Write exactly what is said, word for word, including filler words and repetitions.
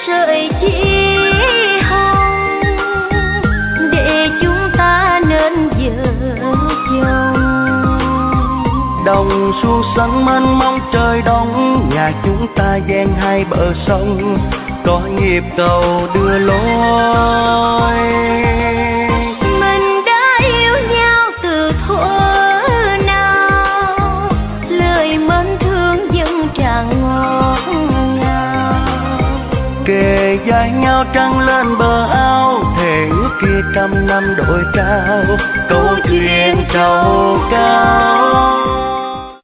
sợi chỉ hồng để chúng ta nên vợ chồng. Đồng xuân xanh mênh mông trời đông, nhà chúng ta gian hai bờ sông, có nhịp cầu đưa lối. Mình đã yêu nhau từ thuở nào, lời mến thương vẫn tràn ngọt ngào. Kề vai nhau trăng lên bờ ao, thề ước kia trăm năm đổi trao, câu chuyện trầu cao.